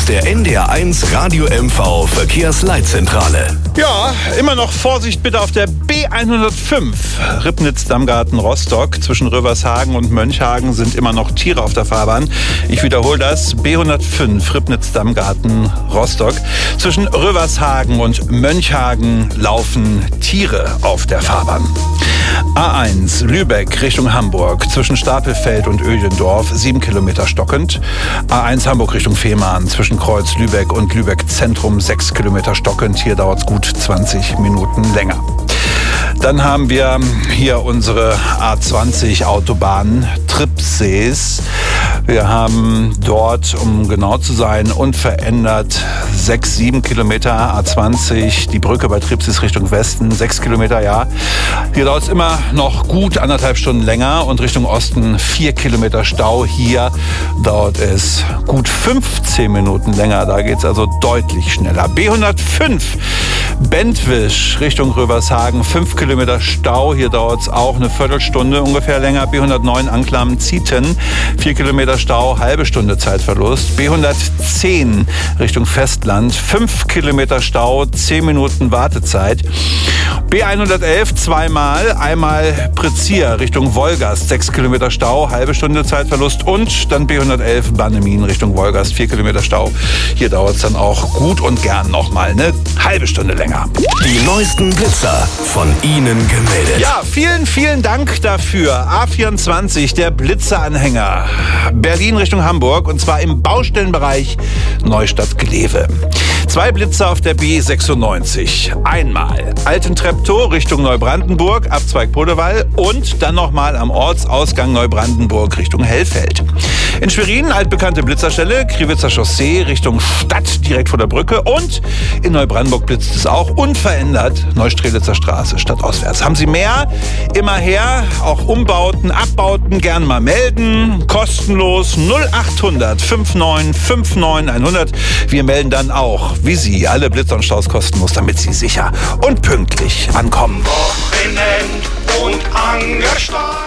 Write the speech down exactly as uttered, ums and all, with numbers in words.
der N D R eins Radio M V Verkehrsleitzentrale. Ja, immer noch Vorsicht bitte auf der B hundertfünf. Ribnitz-Damgarten-Rostock. Zwischen Rövershagen und Mönchhagen sind immer noch Tiere auf der Fahrbahn. Ich wiederhole das. B hundertfünf, Ribnitz-Damgarten-Rostock. Zwischen Rövershagen und Mönchhagen laufen Tiere auf der Fahrbahn. A eins, Lübeck Richtung Hamburg. Zwischen Stapelfeld und Öhlendorf, sieben Kilometer stockend. A eins Hamburg Richtung Fehmarn. Zwischen Kreuz Lübeck und Lübeck Zentrum, sechs Kilometer stockend. Hier dauert es gut zwanzig Minuten länger. Dann haben wir hier unsere A zwanzig Autobahn Tripsees. Wir haben dort, um genau zu sein, unverändert sechs, sieben Kilometer A zwanzig, die Brücke bei Tripsees Richtung Westen, sechs Kilometer, ja. Hier dauert es immer noch gut anderthalb Stunden länger und Richtung Osten vier Kilometer Stau. Hier dauert es gut fünfzehn Minuten länger, da geht es also deutlich schneller. B hundertfünf, Bentwisch Richtung Rövershagen, fünf Kilometer Stau, hier dauert es auch eine Viertelstunde ungefähr länger. B hundertneun Anklam-Zieten, vier Kilometer Stau, halbe Stunde Zeitverlust. B hundertzehn Richtung Festland, fünf Kilometer Stau, zehn Minuten Wartezeit. B hundertelf zweimal, einmal Prezier Richtung Wolgast, sechs Kilometer Stau, halbe Stunde Zeitverlust. Und dann B hundertelf Bannemin Richtung Wolgast, vier Kilometer Stau. Hier dauert es dann auch gut und gern nochmal eine halbe Stunde länger. Die neuesten Blitzer von Ihnen gemeldet. Ja, vielen, vielen Dank dafür. A vierundzwanzig, der Blitzeranhänger. Berlin Richtung Hamburg, und zwar im Baustellenbereich Neustadt-Glewe. Zwei Blitzer auf der B sechsundneunzig. Einmal Altentreptow Richtung Neubrandenburg, Abzweig Podewall, und dann nochmal am Ortsausgang Neubrandenburg Richtung Hellfeld. In Schwerin altbekannte Blitzerstelle, Kriwitzer Chaussee Richtung Stadt, direkt vor der Brücke, und in Neubrandenburg blitzt es auch unverändert, Neustrelitzer Straße, stadtauswärts. Haben Sie mehr? Immer her, auch Umbauten, Abbauten, gern mal melden, kostenlos null achthundert fünfundneunzig neunundfünfzig hundert. Wir melden dann auch, wie Sie, alle Blitzer und Staus kostenlos, damit Sie sicher und pünktlich ankommen. Wochenend und Angerstadt.